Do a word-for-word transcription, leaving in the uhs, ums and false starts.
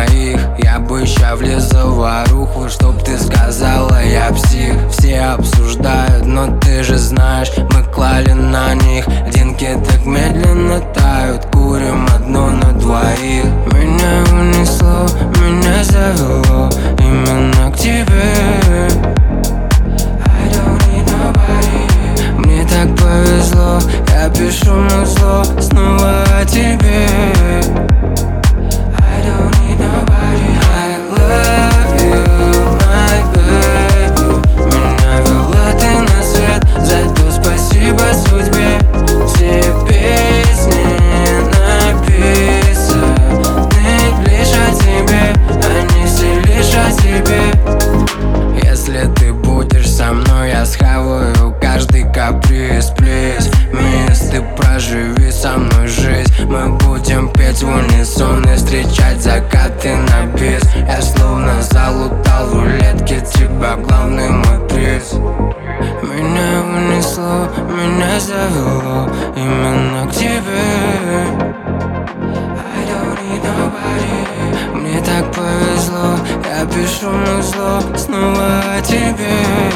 двоих. Я бы ща влез в воруху, чтоб ты сказала, я псих. Все обсуждают, но ты же знаешь, мы клали на них. Деньги так медленно тают, курим одну на двоих. Меня унесло, меня завело именно к тебе. I don't need nobody. Мне так повезло, я пишу музло снова о тебе. I don't need nobody. I love you, my baby. Меня вела ты на свет, за то спасибо судьбе. Все песни написаны лишь о тебе, они все лишь о тебе. Если ты будешь со мной, я схаваю каждый каприз, плиз. Мисс, ты проживи со мной жизнь. Мы будем петь в унисон и встречать закаты на бис. Я словно залутал в рулетке, тебя главный мой приз. Меня унесло, меня завело именно к тебе. I don't need nobody. Мне так повезло, я пишу музло снова о тебе.